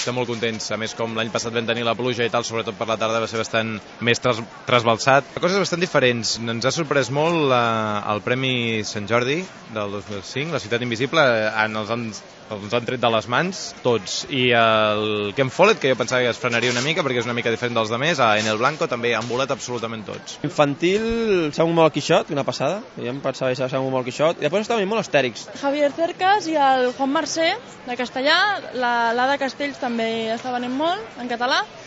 estem molt contents. A més, com l'any passat vam tenir la pluja i tal, sobretot per la tarda va ser bastant més trasbalsat. Coses bastant diferents. Ens ha sorprès molt el Premi Sant Jordi del 2005, La ciutat invisible, ens han tret de les mans tots, i el Ken Follett, que jo pensava que es frenaria una mica perquè és una mica diferent dels demés, a En el Blanco també han volat absolutament tots. Infantil, Samu molt Quixot, una passada, jo em pensava que Samu molt Quixot, i després estaven molt estèrics. Javier Cercas i el Juan Mercè, de castellà, l'Ada Castells també està venint molt, en català,